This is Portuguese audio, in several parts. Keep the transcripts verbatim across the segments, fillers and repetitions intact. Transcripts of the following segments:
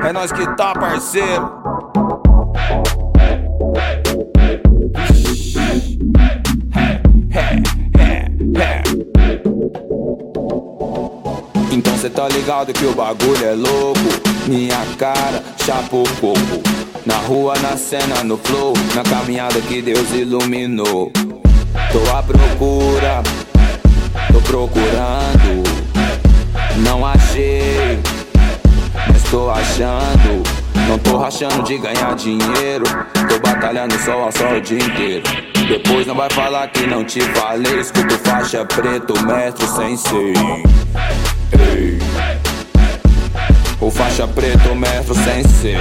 É nós que tá, parceiro. Então cê tá ligado que o bagulho é louco. Minha cara, chapa o coco. Na rua, na cena, no flow, na caminhada que Deus iluminou. Tô à procura, tô procurando. Não achei, mas tô achando. Não tô rachando de ganhar dinheiro. Tô batalhando sol a sol o dia inteiro. Depois não vai falar que não te falei. Escuto faixa preto, mestre sensei. Ei. O faixa preto, mestre sensei.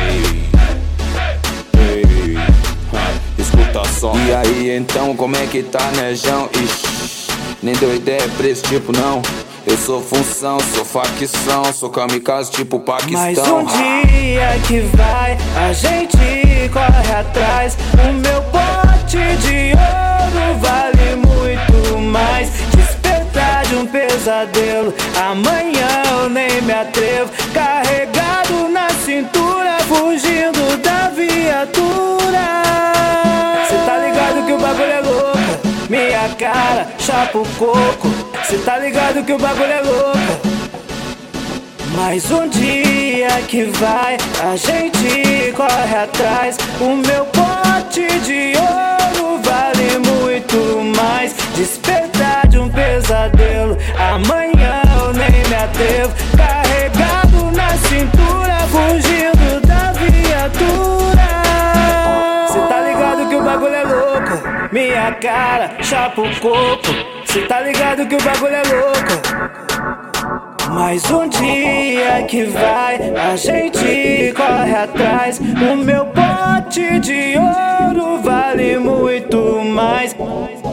Ei. Escuta só. E aí então como é que tá, nejão? Ixi, nem deu ideia pra esse tipo não. Eu sou função, sou facção, sou kamikaze tipo Paquistão. Mas um dia que vai, a gente corre atrás. O meu pote de ouro vale muito mais. Despertar de um pesadelo, amanhã eu nem me atrevo. Carregado na cintura, fugindo da viatura. Cê tá ligado que o bagulho é louco? Minha cara, chapa o coco. Cê tá ligado que o bagulho é louco? Mas um dia que vai, a gente corre atrás. O meu pote de ouro vale muito mais. Despertar de um pesadelo, amanhã eu nem me atrevo. Carregado na cintura, fugindo da viatura. Cê tá ligado que o bagulho é louco? Minha cara, chapa o coco. Cê tá ligado que o bagulho é louco? Mas um dia que vai, a gente corre atrás. O meu pote de ouro vale muito mais.